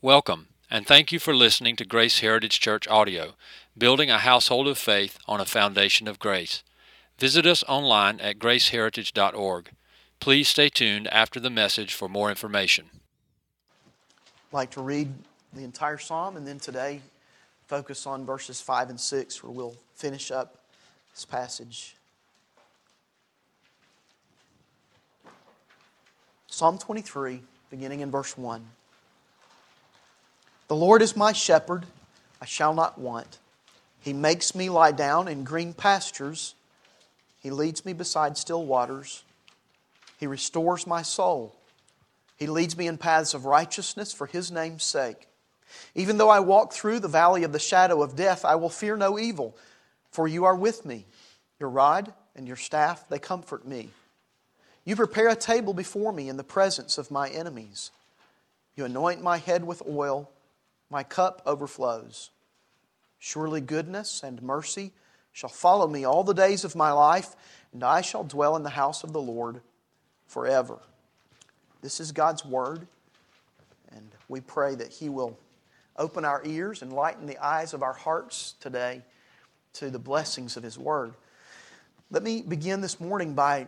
Welcome, and thank you for listening to Grace Heritage Church Audio, building a household of faith on a foundation of grace. Visit us online at graceheritage.org. Please stay tuned after the message for more information. I'd like to read the entire psalm and then today focus on verses 5 and 6 where we'll finish up this passage. Psalm 23, beginning in verse 1. The Lord is my shepherd, I shall not want. He makes me lie down in green pastures. He leads me beside still waters. He restores my soul. He leads me in paths of righteousness for His name's sake. Even though I walk through the valley of the shadow of death, I will fear no evil, for You are with me. Your rod and Your staff, they comfort me. You prepare a table before me in the presence of my enemies. You anoint my head with oil. My cup overflows. Surely goodness and mercy shall follow me all the days of my life, and I shall dwell in the house of the Lord forever. This is God's Word, and we pray that He will open our ears and lighten the eyes of our hearts today to the blessings of His Word. Let me begin this morning by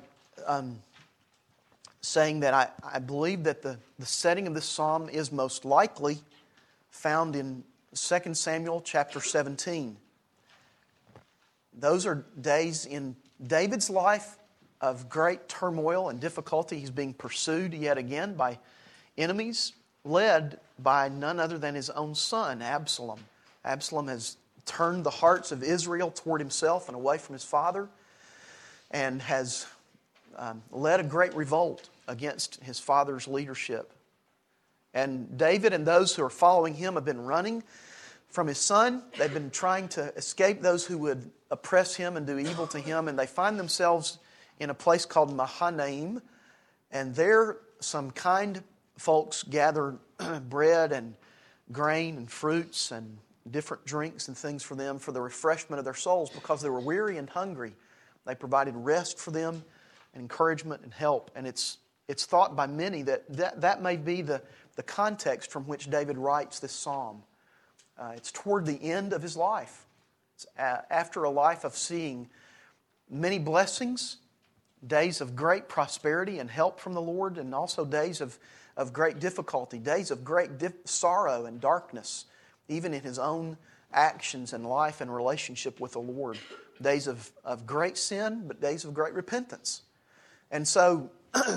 saying that I believe that the setting of this psalm is most likely found in 2 Samuel chapter 17. Those are days in David's life of great turmoil and difficulty. He's being pursued yet again by enemies, led by none other than his own son, Absalom. Absalom has turned the hearts of Israel toward himself and away from his father, and has led a great revolt against his father's leadership. And David and those who are following him have been running from his son. They've been trying to escape those who would oppress him and do evil to him. And they find themselves in a place called Mahanaim. And there some kind folks gather bread and grain and fruits and different drinks and things for them for the refreshment of their souls because they were weary and hungry. They provided rest for them and encouragement and help. And it's thought by many that may be the context from which David writes this psalm. It's toward the end of his life. It's after a life of seeing many blessings, days of great prosperity and help from the Lord, and also days of great difficulty, days of great sorrow and darkness, even in his own actions and life and relationship with the Lord. Days of great sin, but days of great repentance. And so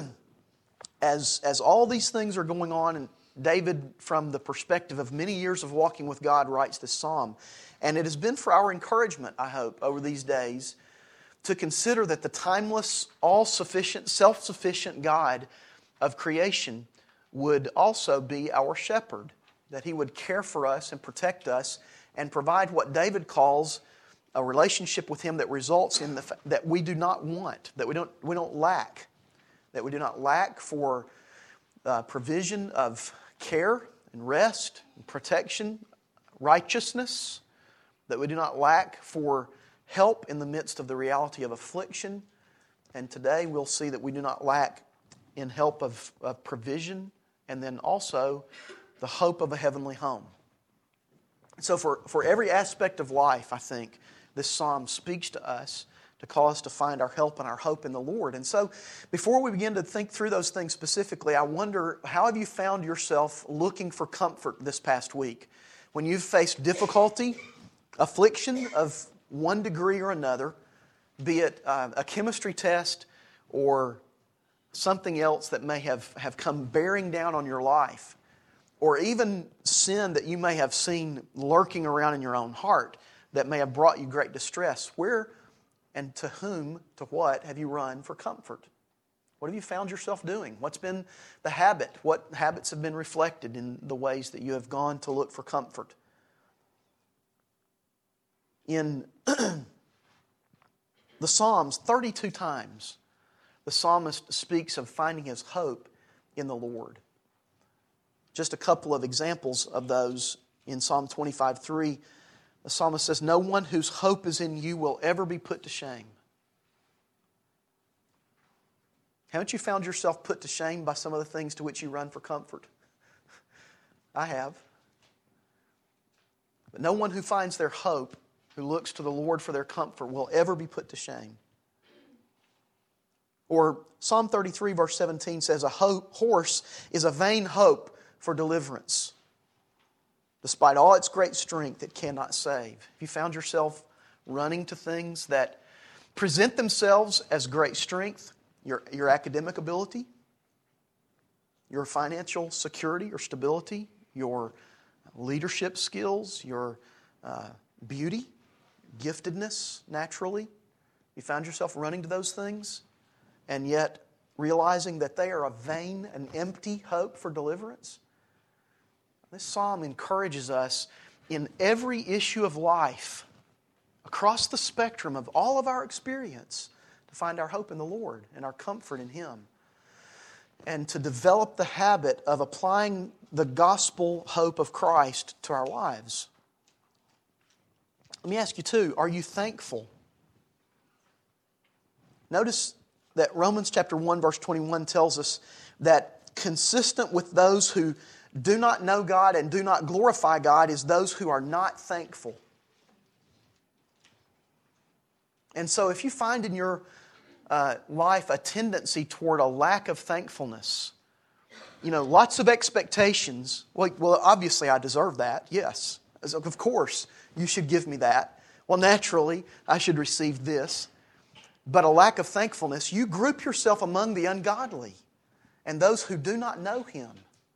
As all these things are going on, and David, from the perspective of many years of walking with God, writes this psalm. And it has been for our encouragement, I hope, over these days, to consider that the timeless, all-sufficient, self-sufficient God of creation would also be our shepherd, that He would care for us and protect us and provide what David calls a relationship with Him that results in that we do not want, that we don't lack. That we do not lack for provision of care and rest and protection, righteousness. That we do not lack for help in the midst of the reality of affliction. And today we'll see that we do not lack in help of provision, and then also the hope of a heavenly home. So for every aspect of life, I think, this psalm speaks to us to call us to find our help and our hope in the Lord. And so, before we begin to think through those things specifically, I wonder, how have you found yourself looking for comfort this past week? When you've faced difficulty, affliction of one degree or another, be it a chemistry test or something else that may have come bearing down on your life, or even sin that you may have seen lurking around in your own heart that may have brought you great distress, where and to whom, to what, have you run for comfort? What have you found yourself doing? What's been the habit? What habits have been reflected in the ways that you have gone to look for comfort? In the Psalms, 32 times, the psalmist speaks of finding his hope in the Lord. Just a couple of examples of those in Psalm 25:3. The psalmist says, "No one whose hope is in You will ever be put to shame." Haven't you found yourself put to shame by some of the things to which you run for comfort? I have. But no one who finds their hope, who looks to the Lord for their comfort, will ever be put to shame. Or Psalm 33 verse 17 says, a horse is a vain hope for deliverance. Despite all its great strength, it cannot save. If you found yourself running to things that present themselves as great strength, your academic ability, your financial security or stability, your leadership skills, your beauty, giftedness naturally, you found yourself running to those things, and yet realizing that they are a vain and empty hope for deliverance. This psalm encourages us in every issue of life, across the spectrum of all of our experience, to find our hope in the Lord and our comfort in Him, and to develop the habit of applying the gospel hope of Christ to our lives. Let me ask you too, are you thankful? Notice that Romans chapter 1 verse 21 tells us that consistent with those who do not know God and do not glorify God is those who are not thankful. And so if you find in your life a tendency toward a lack of thankfulness, lots of expectations, well, obviously I deserve that, yes. Of course, you should give me that. Well, naturally, I should receive this. But a lack of thankfulness, you group yourself among the ungodly and those who do not know Him.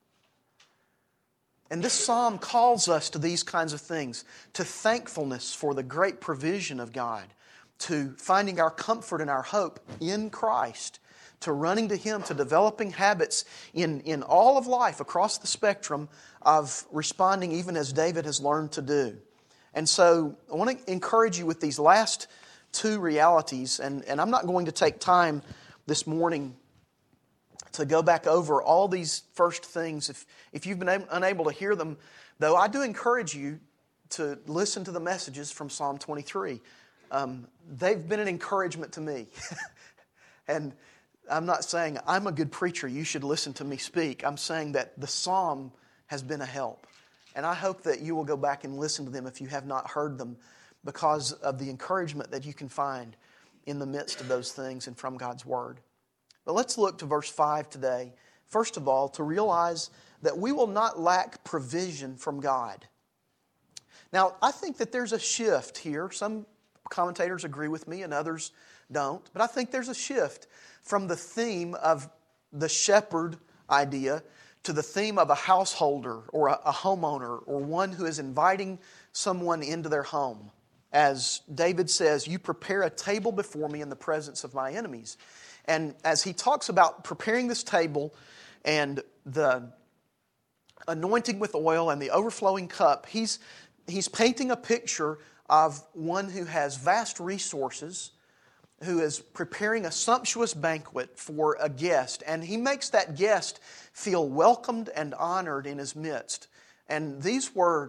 And this psalm calls us to these kinds of things, to thankfulness for the great provision of God, to finding our comfort and our hope in Christ, to running to Him, to developing habits in all of life across the spectrum of responding even as David has learned to do. And so I want to encourage you with these last two realities, and I'm not going to take time this morning to go back over all these first things. If you've been unable to hear them, though, I do encourage you to listen to the messages from Psalm 23. They've been an encouragement to me. And I'm not saying I'm a good preacher, you should listen to me speak. I'm saying that the psalm has been a help. And I hope that you will go back and listen to them if you have not heard them, because of the encouragement that you can find in the midst of those things and from God's Word. But let's look to verse 5 today. First of all, to realize that we will not lack provision from God. Now, I think that there's a shift here. Some commentators agree with me and others don't. But I think there's a shift from the theme of the shepherd idea to the theme of a householder or a homeowner or one who is inviting someone into their home. As David says, you prepare a table before me in the presence of my enemies. And as he talks about preparing this table and the anointing with oil and the overflowing cup, he's painting a picture of one who has vast resources, who is preparing a sumptuous banquet for a guest. And he makes that guest feel welcomed and honored in his midst. And these were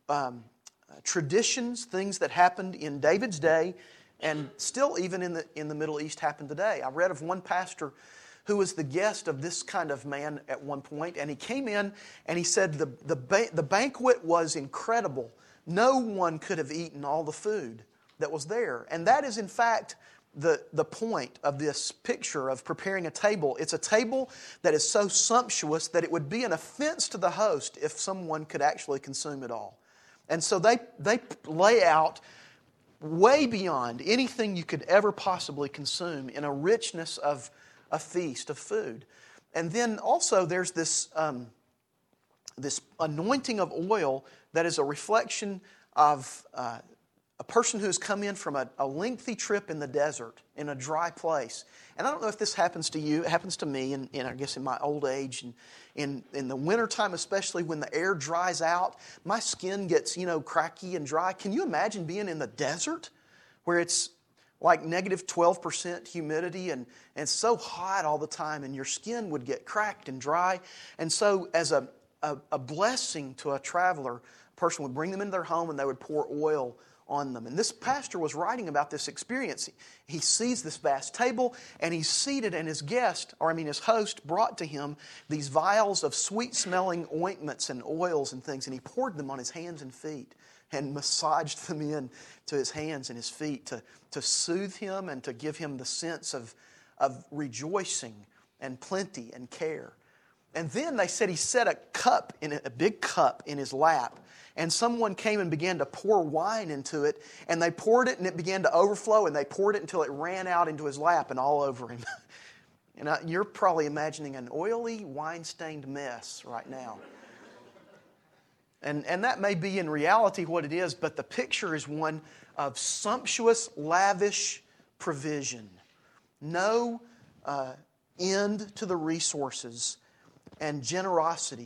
traditions, things that happened in David's day, and still even in the Middle East happen today. I read of one pastor who was the guest of this kind of man at one point, and he came in and he said the banquet was incredible. No one could have eaten all the food that was there. And that is in fact the point of this picture of preparing a table. It's a table that is so sumptuous that it would be an offense to the host if someone could actually consume it all. And so they lay out way beyond anything you could ever possibly consume in a richness of a feast of food. And then also there's this anointing of oil that is a reflection of a person who has come in from a lengthy trip in the desert, in a dry place. And I don't know if this happens to you. It happens to me, I guess in my old age. And in the wintertime, especially when the air dries out, my skin gets, cracky and dry. Can you imagine being in the desert where it's like negative 12% humidity and it's so hot all the time and your skin would get cracked and dry? And so as a blessing to a traveler, a person would bring them into their home and they would pour oil on them. And this pastor was writing about this experience. He sees this vast table, and he's seated, and his host brought to him these vials of sweet-smelling ointments and oils and things, and he poured them on his hands and feet and massaged them in to his hands and his feet to soothe him and to give him the sense of rejoicing and plenty and care. And then they said he set a big cup in his lap, and someone came and began to pour wine into it, and they poured it and it began to overflow, and they poured it until it ran out into his lap and all over him. And you're probably imagining an oily, wine-stained mess right now. And that may be in reality what it is, but the picture is one of sumptuous, lavish provision. No end to the resources and generosity.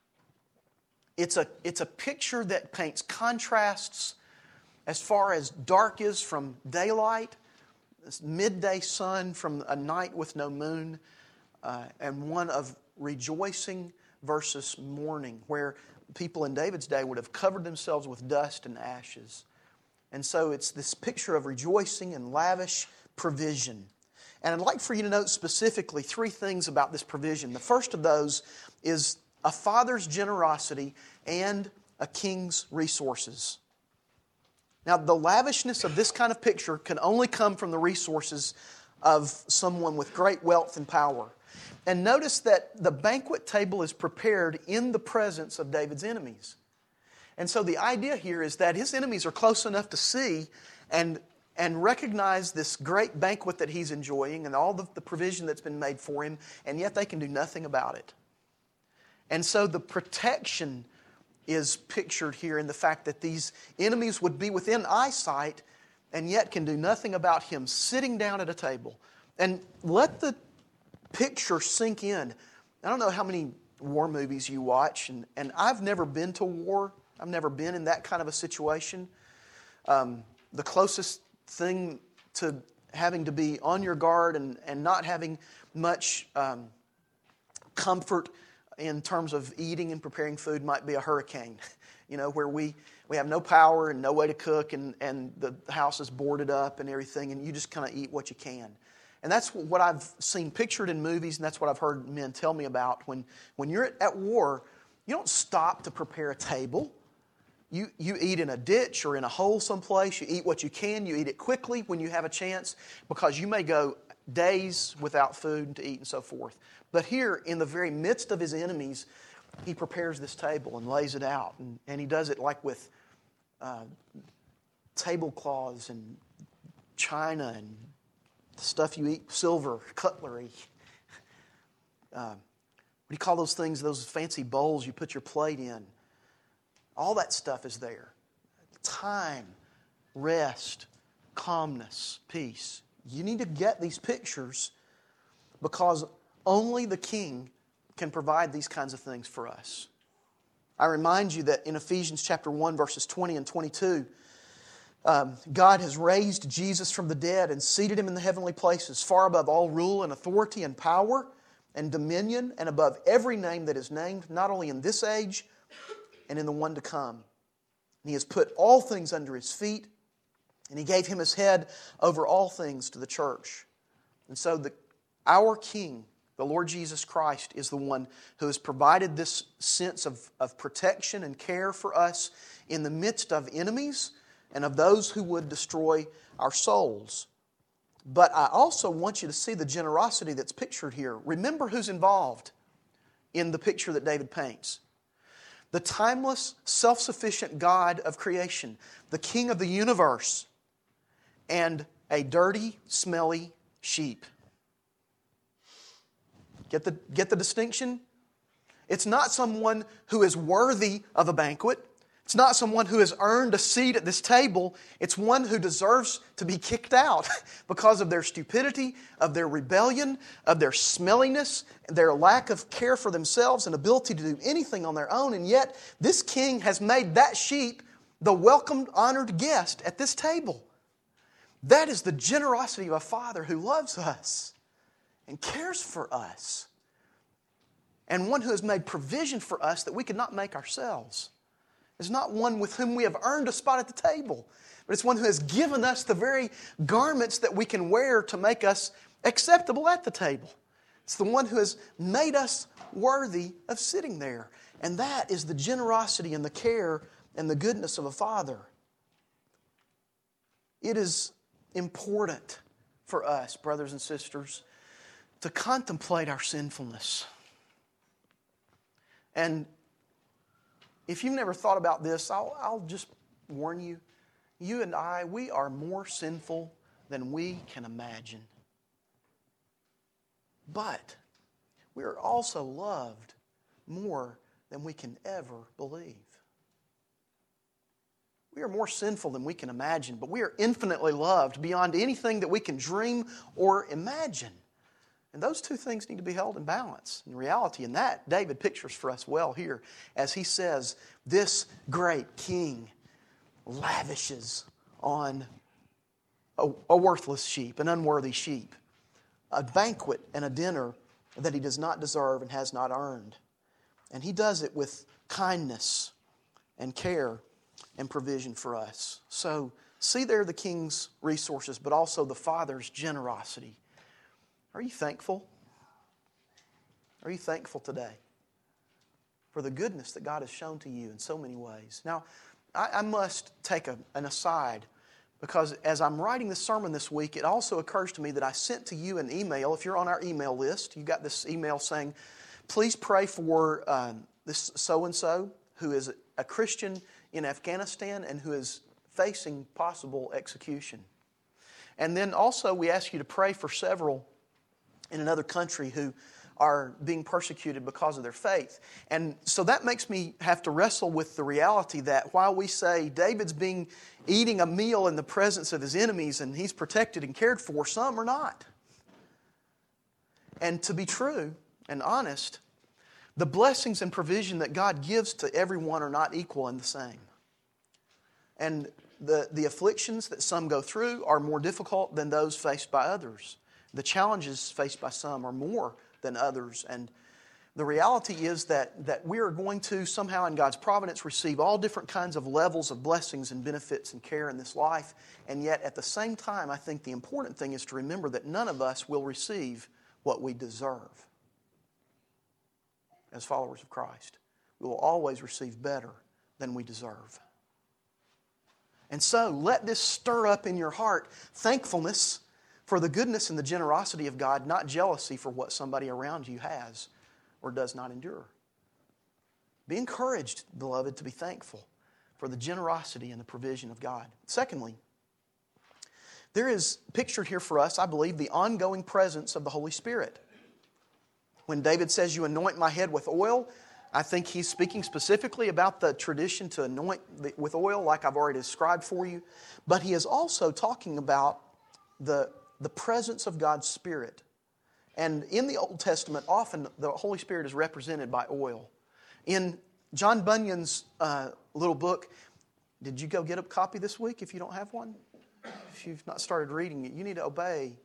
It's a picture that paints contrasts as far as dark is from daylight, this midday sun from a night with no moon, and one of rejoicing versus mourning, where people in David's day would have covered themselves with dust and ashes. And so it's this picture of rejoicing and lavish provision. And I'd like for you to note specifically 3 things about this provision. The first of those is a father's generosity and a king's resources. Now, the lavishness of this kind of picture can only come from the resources of someone with great wealth and power. And notice that the banquet table is prepared in the presence of David's enemies. And so the idea here is that his enemies are close enough to see and recognize this great banquet that he's enjoying and all the provision that's been made for him, and yet they can do nothing about it. And so the protection is pictured here in the fact that these enemies would be within eyesight and yet can do nothing about him sitting down at a table. And let the picture sink in. I don't know how many war movies you watch, and I've never been to war. I've never been in that kind of a situation. The closest thing to having to be on your guard and not having much comfort in terms of eating and preparing food might be a hurricane, where we have no power and no way to cook, and the house is boarded up and everything, and you just kind of eat what you can. And that's what I've seen pictured in movies, and that's what I've heard men tell me about. When you're at war, you don't stop to prepare a table. You eat in a ditch or in a hole someplace. You eat what you can. You eat it quickly when you have a chance, because you may go days without food to eat and so forth. But here, in the very midst of his enemies, he prepares this table and lays it out. And he does it like with tablecloths and china and stuff you eat, silver, cutlery. What do you call those things, those fancy bowls you put your plate in? All that stuff is there. Time, rest, calmness, peace. You need to get these pictures because only the King can provide these kinds of things for us. I remind you that in Ephesians chapter 1, verses 20 and 22, God has raised Jesus from the dead and seated Him in the heavenly places, far above all rule and authority and power and dominion, and above every name that is named, not only in this age and in the one to come. And He has put all things under His feet, and He gave Him His head over all things to the church. And so our King, the Lord Jesus Christ, is the one who has provided this sense of protection and care for us in the midst of enemies and of those who would destroy our souls. But I also want you to see the generosity that's pictured here. Remember who's involved in the picture that David paints. The timeless, self-sufficient God of creation, the King of the universe, and a dirty, smelly sheep. Get the distinction? It's not someone who is worthy of a banquet. It's not someone who has earned a seat at this table. It's one who deserves to be kicked out because of their stupidity, of their rebellion, of their smelliness, their lack of care for themselves and ability to do anything on their own. And yet, this king has made that sheep the welcomed, honored guest at this table. That is the generosity of a Father who loves us and cares for us, and one who has made provision for us that we could not make ourselves. It's not one with whom we have earned a spot at the table, but it's one who has given us the very garments that we can wear to make us acceptable at the table. It's the one who has made us worthy of sitting there. And that is the generosity and the care and the goodness of a Father. It is important for us, brothers and sisters, to contemplate our sinfulness. And if you've never thought about this, I'll just warn you, you and I, we are more sinful than we can imagine. But we are also loved more than we can ever believe. We are more sinful than we can imagine, but we are infinitely loved beyond anything that we can dream or imagine. And those two things need to be held in balance, in reality. And that David pictures for us well here as he says, this great king lavishes on a worthless sheep, an unworthy sheep, a banquet and a dinner that he does not deserve and has not earned. And he does it with kindness and care and provision for us. So see there the king's resources, but also the Father's generosity. Are you thankful? Are you thankful today for the goodness that God has shown to you in so many ways? Now, I must take an aside, because as I'm writing this sermon this week, it also occurs to me that I sent to you an email. If you're on our email list, you got this email saying, please pray for this so-and-so who is a Christian in Afghanistan and who is facing possible execution. And then also we ask you to pray for several in another country who are being persecuted because of their faith. And so that makes me have to wrestle with the reality that while we say David's eating a meal in the presence of his enemies and he's protected and cared for, some are not. And to be true and honest, the blessings and provision that God gives to everyone are not equal and the same. And the afflictions that some go through are more difficult than those faced by others. The challenges faced by some are more than others. And the reality is that we are going to somehow in God's providence receive all different kinds of levels of blessings and benefits and care in this life. And yet at the same time, I think the important thing is to remember that none of us will receive what we deserve as followers of Christ. We will always receive better than we deserve. And so let this stir up in your heart thankfulness for the goodness and the generosity of God, not jealousy for what somebody around you has or does not endure. Be encouraged, beloved, to be thankful for the generosity and the provision of God. Secondly, there is pictured here for us, I believe, the ongoing presence of the Holy Spirit. When David says, you anoint my head with oil, I think he's speaking specifically about the tradition to anoint with oil like I've already described for you. But he is also talking about the presence of God's Spirit. And in the Old Testament, often the Holy Spirit is represented by oil. In John Bunyan's little book, did you go get a copy this week if you don't have one? If you've not started reading it, you need to obey.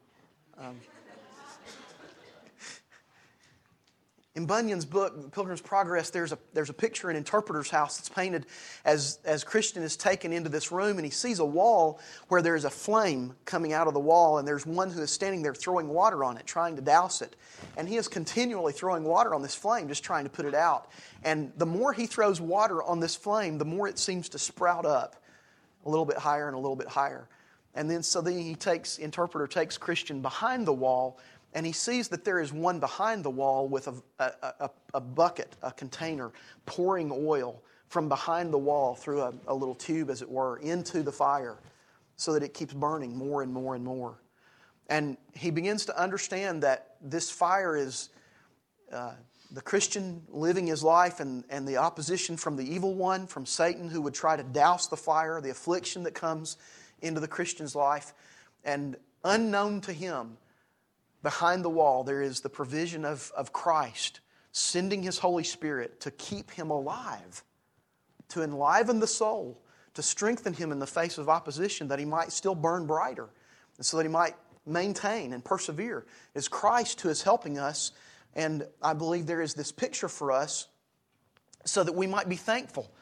In Bunyan's book, Pilgrim's Progress, there's a picture in Interpreter's house that's painted as Christian is taken into this room, and he sees a wall where there's a flame coming out of the wall, and there's one who is standing there throwing water on it, trying to douse it. And he is continually throwing water on this flame, just trying to put it out. And the more he throws water on this flame, the more it seems to sprout up a little bit higher and a little bit higher. And then Interpreter takes Christian behind the wall, and he sees that there is one behind the wall with a bucket, a container, pouring oil from behind the wall through a little tube, as it were, into the fire so that it keeps burning more and more and more. And he begins to understand that this fire is the Christian living his life and the opposition from the evil one, from Satan, who would try to douse the fire, the affliction that comes into the Christian's life. And unknown to him, behind the wall, there is the provision of Christ sending His Holy Spirit to keep him alive, to enliven the soul, to strengthen him in the face of opposition, that he might still burn brighter, and so that he might maintain and persevere. It's Christ who is helping us, and I believe there is this picture for us so that we might be thankful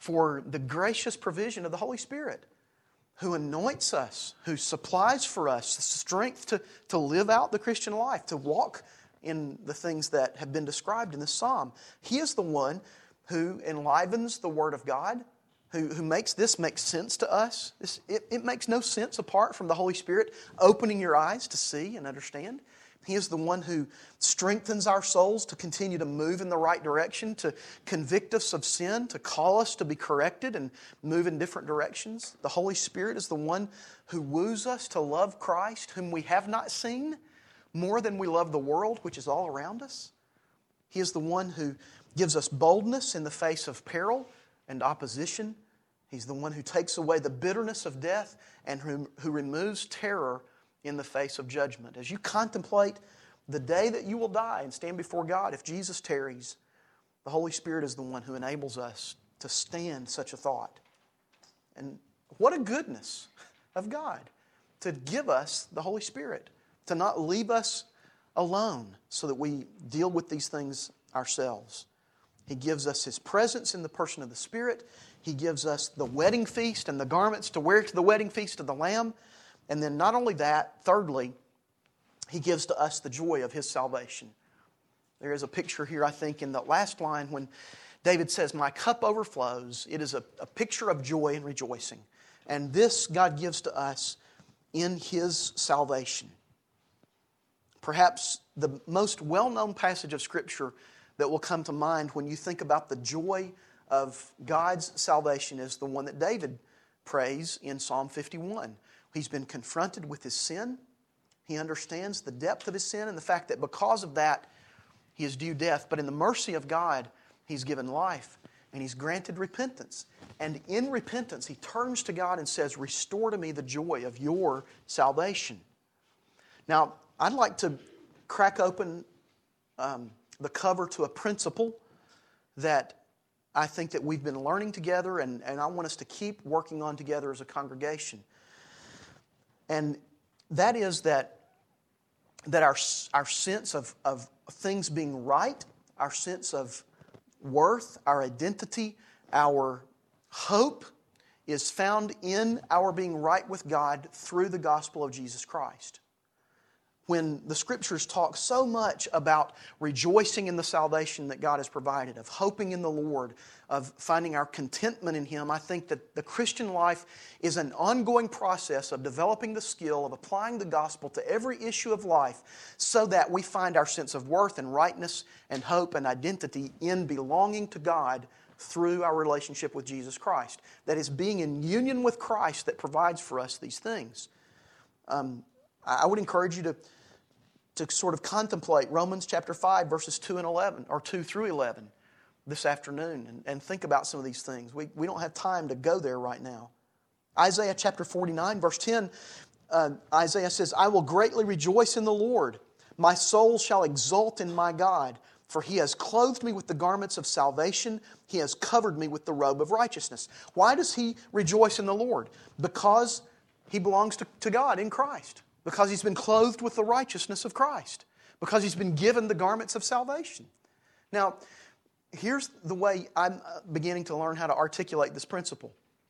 for the gracious provision of the Holy Spirit, who anoints us, who supplies for us the strength to live out the Christian life, to walk in the things that have been described in this psalm. He is the one who enlivens the Word of God, who makes this make sense to us. It makes no sense apart from the Holy Spirit opening your eyes to see and understand. He is the one who strengthens our souls to continue to move in the right direction, to convict us of sin, to call us to be corrected and move in different directions. The Holy Spirit is the one who woos us to love Christ, whom we have not seen, more than we love the world, which is all around us. He is the one who gives us boldness in the face of peril and opposition. He's the one who takes away the bitterness of death and who removes terror in the face of judgment. As you contemplate the day that you will die and stand before God, if Jesus tarries, the Holy Spirit is the one who enables us to stand such a thought. And what a goodness of God to give us the Holy Spirit, to not leave us alone so that we deal with these things ourselves. He gives us His presence in the person of the Spirit. He gives us the wedding feast and the garments to wear to the wedding feast of the Lamb. And then not only that, thirdly, He gives to us the joy of His salvation. There is a picture here, I think, in the last line when David says, "My cup overflows." It is a picture of joy and rejoicing. And this God gives to us in His salvation. Perhaps the most well-known passage of Scripture that will come to mind when you think about the joy of God's salvation is the one that David prays in Psalm 51. He's been confronted with his sin. He understands the depth of his sin and the fact that because of that, he is due death. But in the mercy of God, He's given life and He's granted repentance. And in repentance, he turns to God and says, "Restore to me the joy of your salvation." Now, I'd like to crack open the cover to a principle that I think that we've been learning together and I want us to keep working on together as a congregation. And that is that our sense of things being right, our sense of worth, our identity, our hope is found in our being right with God through the gospel of Jesus Christ. When the Scriptures talk so much about rejoicing in the salvation that God has provided, of hoping in the Lord, of finding our contentment in Him, I think that the Christian life is an ongoing process of developing the skill of applying the gospel to every issue of life so that we find our sense of worth and rightness and hope and identity in belonging to God through our relationship with Jesus Christ. That is, being in union with Christ that provides for us these things. I would encourage you to sort of contemplate Romans chapter 5, verses 2 and 11, or 2 through 11 this afternoon and think about some of these things. We don't have time to go there right now. Isaiah chapter 49, verse 10, Isaiah says, "I will greatly rejoice in the Lord. My soul shall exult in my God, for He has clothed me with the garments of salvation. He has covered me with the robe of righteousness." Why does he rejoice in the Lord? Because he belongs to God in Christ. Because he's been clothed with the righteousness of Christ. Because he's been given the garments of salvation. Now, here's the way I'm beginning to learn how to articulate this principle.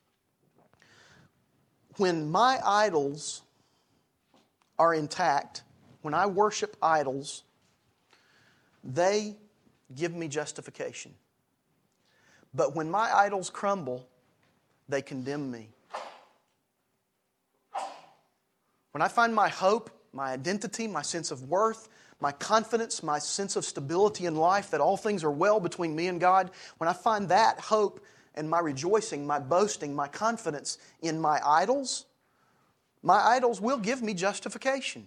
When my idols are intact, when I worship idols, they give me justification. But when my idols crumble, they condemn me. When I find my hope, my identity, my sense of worth, my confidence, my sense of stability in life, that all things are well between me and God, when I find that hope and my rejoicing, my boasting, my confidence in my idols will give me justification.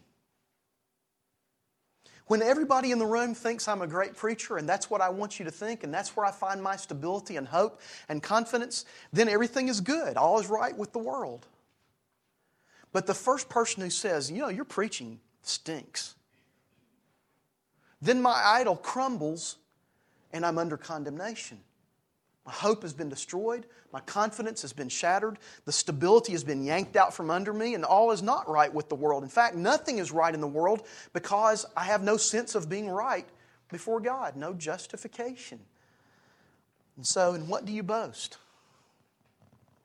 When everybody in the room thinks I'm a great preacher and that's what I want you to think and that's where I find my stability and hope and confidence, then everything is good. All is right with the world. But the first person who says, your preaching stinks, then my idol crumbles and I'm under condemnation. My hope has been destroyed. My confidence has been shattered. The stability has been yanked out from under me and all is not right with the world. In fact, nothing is right in the world because I have no sense of being right before God, no justification. And so, in what do you boast?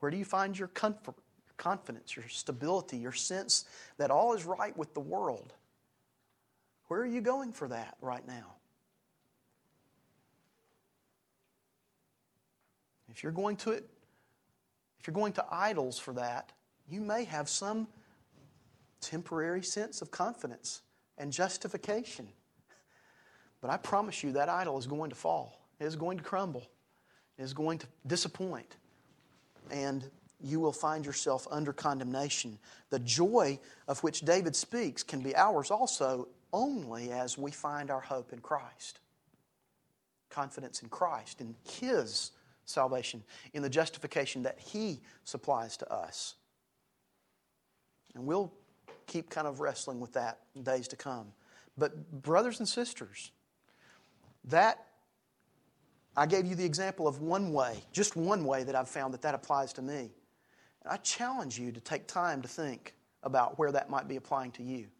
Where do you find your comfort, your confidence, your stability, your sense that all is right with the world? Where are you going for that right now? If you're going to idols for that, you may have some temporary sense of confidence and justification. But I promise you that idol is going to fall. It is going to crumble. It is going to disappoint. And you will find yourself under condemnation. The joy of which David speaks can be ours also only as we find our hope in Christ. Confidence in Christ, in His salvation, in the justification that He supplies to us. And we'll keep kind of wrestling with that in days to come. But brothers and sisters, that I gave you the example of one way, just one way that I've found that applies to me. And I challenge you to take time to think about where that might be applying to you.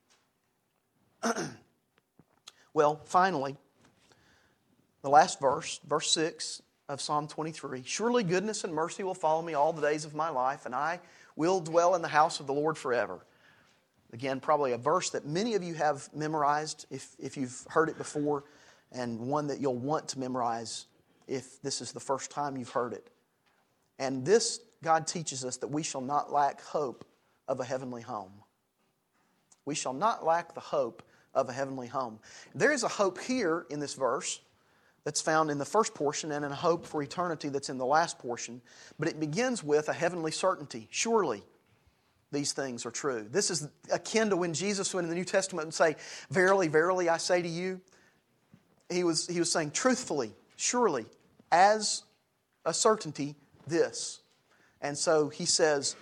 Well, finally, the last verse, verse 6 of Psalm 23. Surely goodness and mercy will follow me all the days of my life, and I will dwell in the house of the Lord forever. Again, probably a verse that many of you have memorized if you've heard it before, and one that you'll want to memorize if this is the first time you've heard it. And this, God teaches us that we shall not lack hope of a heavenly home. We shall not lack the hope of a heavenly home. There is a hope here in this verse that's found in the first portion, and a hope for eternity that's in the last portion. But it begins with a heavenly certainty. Surely these things are true. This is akin to when Jesus went in the New Testament and say, verily, verily, I say to you. He was saying, truthfully, surely, as a certainty, this. And so he says,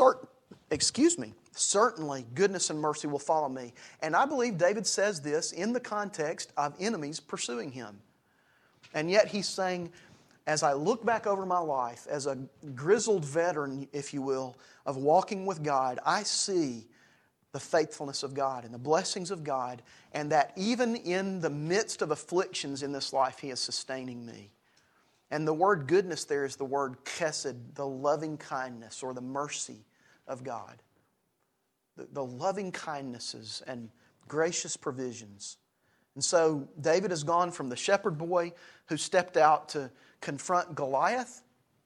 certainly goodness and mercy will follow me. And I believe David says this in the context of enemies pursuing him. And yet he's saying, as I look back over my life, as a grizzled veteran, if you will, of walking with God, I see the faithfulness of God and the blessings of God, and that even in the midst of afflictions in this life, He is sustaining me. And the word goodness there is the word chesed, the loving kindness or the mercy of God. The loving kindnesses and gracious provisions. And so David has gone from the shepherd boy who stepped out to confront Goliath,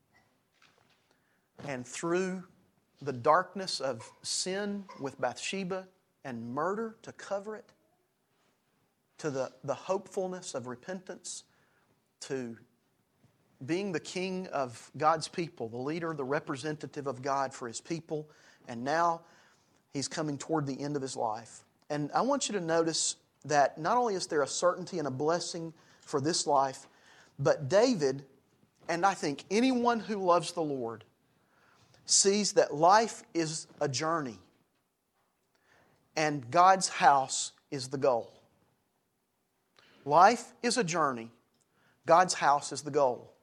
and through the darkness of sin with Bathsheba and murder to cover it, to the hopefulness of repentance, to being the king of God's people, the leader, the representative of God for His people, and now he's coming toward the end of his life. And I want you to notice that not only is there a certainty and a blessing for this life, but David, and I think anyone who loves the Lord, sees that life is a journey and God's house is the goal. Life is a journey. God's house is the goal.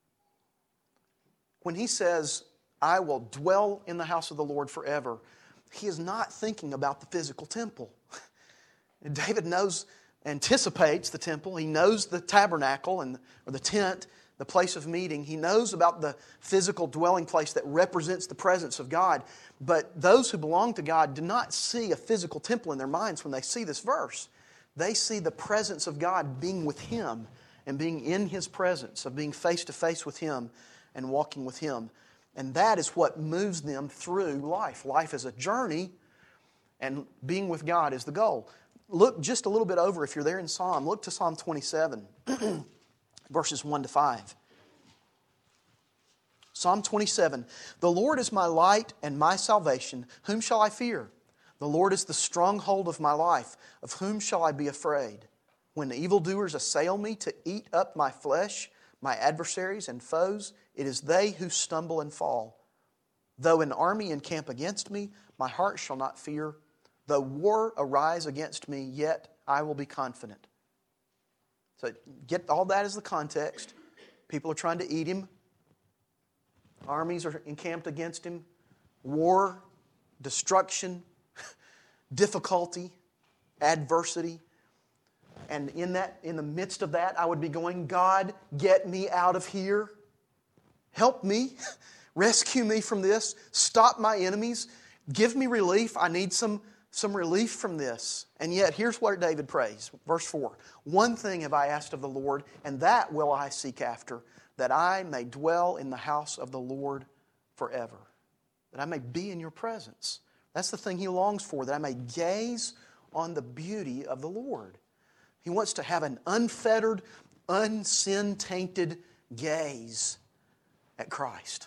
When he says, I will dwell in the house of the Lord forever, he is not thinking about the physical temple. David anticipates the temple. He knows the tabernacle or the tent, the place of meeting. He knows about the physical dwelling place that represents the presence of God. But those who belong to God do not see a physical temple in their minds when they see this verse. They see the presence of God being with Him and being in His presence, of being face to face with Him and walking with Him. And that is what moves them through life. Life is a journey, and being with God is the goal. Look just a little bit over, if you're there in Psalm, look to Psalm 27, verses 1 to 5. Psalm 27, the Lord is my light and my salvation. Whom shall I fear? The Lord is the stronghold of my life. Of whom shall I be afraid? When evildoers assail me to eat up my flesh, my adversaries and foes, it is they who stumble and fall. Though an army encamp against me, my heart shall not fear. Though war arise against me, yet I will be confident. So get all that as the context. People are trying to eat him. Armies are encamped against him. War, destruction, difficulty, adversity. And in the midst of that, I would be going, God, get me out of here. Help me. Rescue me from this. Stop my enemies. Give me relief. I need some relief from this. And yet, here's what David prays. Verse 4. One thing have I asked of the Lord, and that will I seek after, that I may dwell in the house of the Lord forever. That I may be in your presence. That's the thing he longs for, that I may gaze on the beauty of the Lord. He wants to have an unfettered, unsin-tainted gaze at Christ.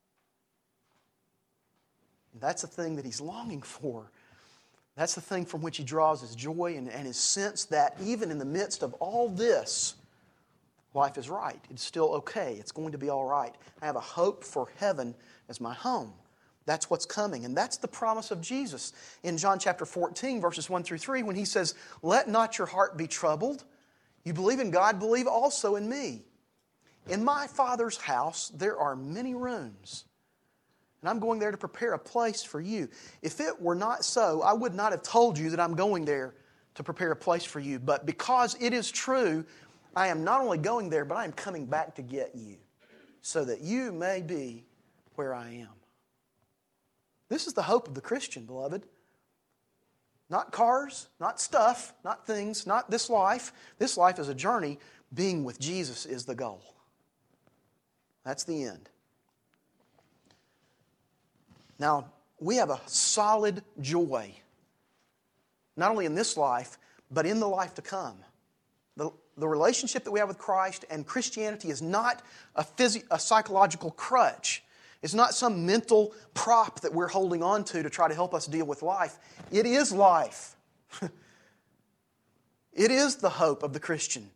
And that's the thing that he's longing for. That's the thing from which he draws his joy and his sense that even in the midst of all this, life is right. It's still okay. It's going to be all right. I have a hope for heaven as my home. That's what's coming. And that's the promise of Jesus in John chapter 14, verses 1 through 3, when he says, "Let not your heart be troubled. You believe in God, believe also in me. In my Father's house there are many rooms, and I'm going there to prepare a place for you. If it were not so, I would not have told you that I'm going there to prepare a place for you. But because it is true, I am not only going there, but I am coming back to get you, so that you may be where I am." This is the hope of the Christian, beloved. Not cars, not stuff, not things, not this life. This life is a journey. Being with Jesus is the goal. That's the end. Now, we have a solid joy, not only in this life, but in the life to come. The relationship that we have with Christ and Christianity is not a psychological crutch. It's not some mental prop that we're holding on to try to help us deal with life. It is life. It is the hope of the Christian.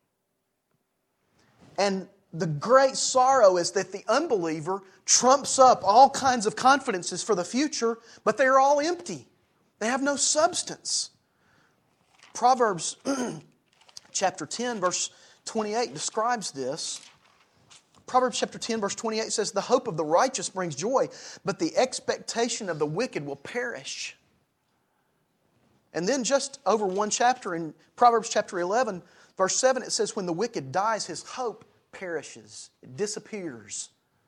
And the great sorrow is that the unbeliever trumps up all kinds of confidences for the future, but they are all empty. They have no substance. Proverbs chapter 10, verse 28 describes this. Proverbs chapter 10, verse 28 says, "The hope of the righteous brings joy, but the expectation of the wicked will perish." And then just over one chapter in Proverbs chapter 11, verse 7, it says, "When the wicked dies, his hope perishes." It disappears.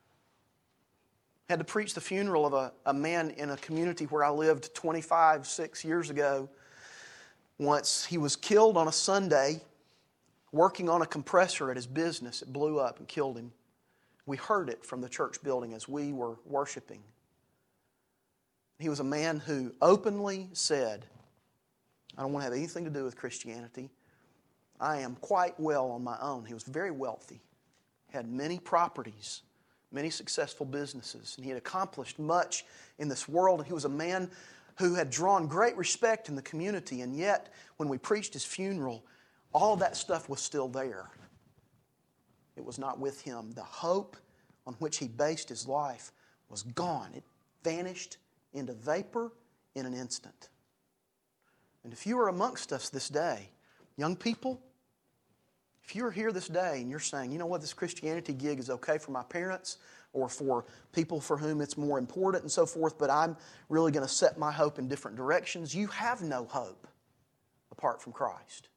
I had to preach the funeral of a man in a community where I lived 26 years ago. Once he was killed on a Sunday working on a compressor at his business. It blew up and killed him. We heard it from the church building as we were worshiping. He was a man who openly said, "I don't want to have anything to do with Christianity. I am quite well on my own." He was very wealthy, had many properties, many successful businesses, and he had accomplished much in this world. And he was a man who had drawn great respect in the community, and yet when we preached his funeral, all that stuff was still there. It was not with him. The hope on which he based his life was gone. It vanished into vapor in an instant. And if you are amongst us this day, young people, if you're here this day and you're saying, "You know what, this Christianity gig is okay for my parents or for people for whom it's more important and so forth, but I'm really going to set my hope in different directions," you have no hope apart from Christ.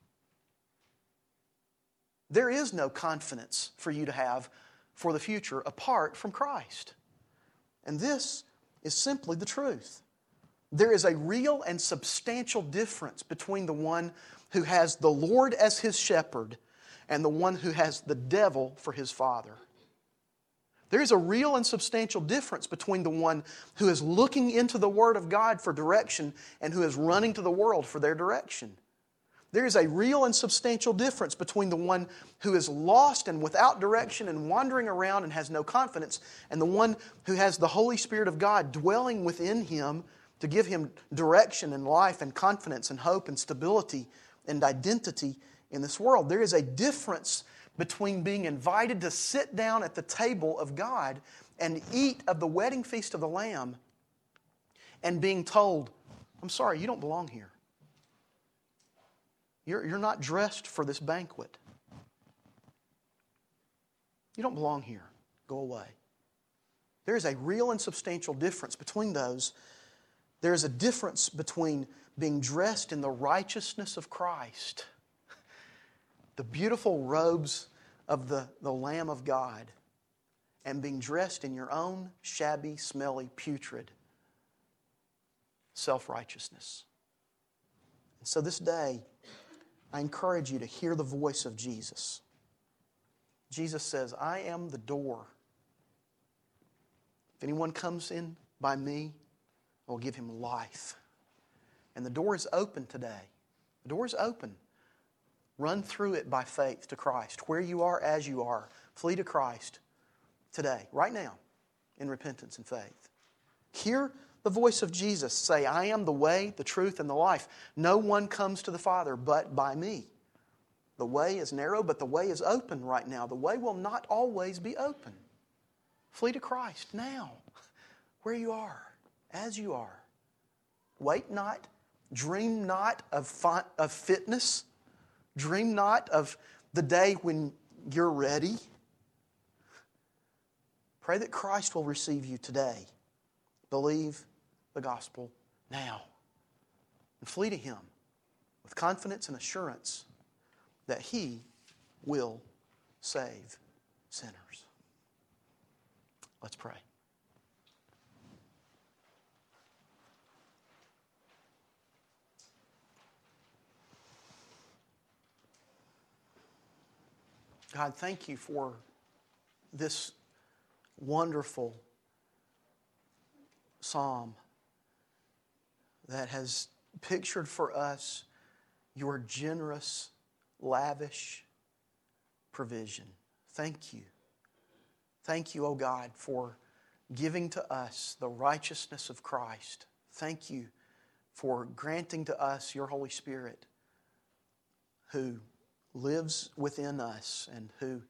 There is no confidence for you to have for the future apart from Christ. And this is simply the truth. There is a real and substantial difference between the one who has the Lord as his shepherd and the one who has the devil for his father. There is a real and substantial difference between the one who is looking into the Word of God for direction and who is running to the world for their direction. There is a real and substantial difference between the one who is lost and without direction and wandering around and has no confidence, and the one who has the Holy Spirit of God dwelling within him to give him direction and life and confidence and hope and stability and identity in this world. There is a difference between being invited to sit down at the table of God and eat of the wedding feast of the Lamb and being told, "I'm sorry, you don't belong here. You're not dressed for this banquet. You don't belong here. Go away." There is a real and substantial difference between those. There is a difference between being dressed in the righteousness of Christ, the beautiful robes of the Lamb of God, and being dressed in your own shabby, smelly, putrid self-righteousness. And so this day, I encourage you to hear the voice of Jesus. Jesus says, I am the door. If anyone comes in by me, I will give him life. And the door is open today. The door is open. Run through it by faith to Christ. Where you are, as you are. Flee to Christ today, right now, in repentance and faith. Hear the voice of Jesus say, I am the way, the truth, and the life. No one comes to the Father but by me. The way is narrow, but the way is open right now. The way will not always be open. Flee to Christ now, where you are, as you are. Wait not, dream not of fitness. Dream not of the day when you're ready. Pray that Christ will receive you today. Believe the gospel now. And flee to Him with confidence and assurance that He will save sinners. Let's pray. God, thank you for this wonderful psalm that has pictured for us your generous, lavish provision. Thank you. Thank you, O God, for giving to us the righteousness of Christ. Thank you for granting to us your Holy Spirit who lives within us and who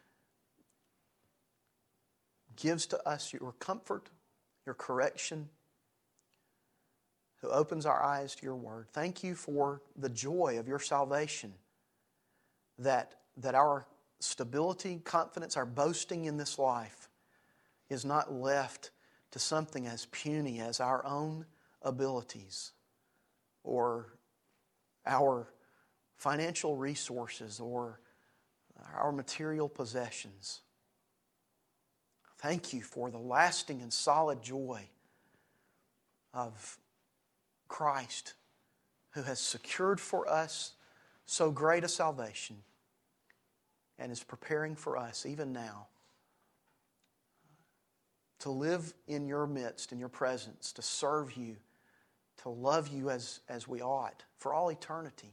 gives to us your comfort, your correction, who opens our eyes to your word. Thank you for the joy of your salvation, that our stability, confidence, our boasting in this life is not left to something as puny as our own abilities or our financial resources or our material possessions. Thank you for the lasting and solid joy of Christ, who has secured for us so great a salvation and is preparing for us even now to live in your midst, in your presence, to serve you, to love you as we ought for all eternity.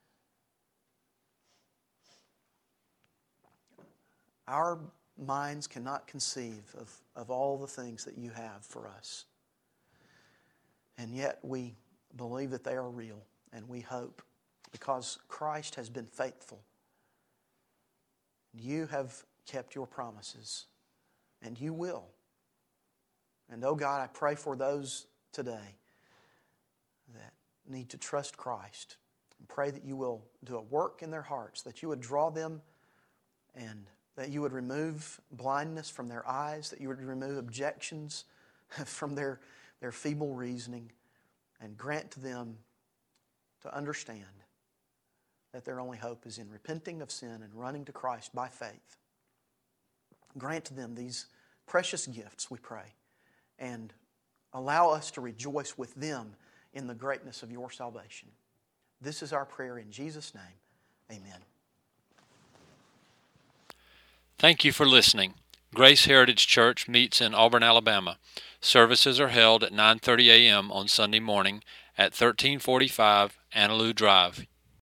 Our minds cannot conceive of all the things that you have for us. And yet we believe that they are real, and we hope because Christ has been faithful. You have kept your promises, and you will. And oh God, I pray for those today that need to trust Christ, and pray that you will do a work in their hearts, that you would draw them, and that you would remove blindness from their eyes, that you would remove objections from their feeble reasoning, and grant to them to understand that their only hope is in repenting of sin and running to Christ by faith. Grant to them these precious gifts, we pray, and allow us to rejoice with them in the greatness of your salvation. This is our prayer in Jesus' name. Amen. Thank you for listening. Grace Heritage Church meets in Auburn, Alabama. Services are held at 9:30 a.m. on Sunday morning at 1345 Annaloo Drive,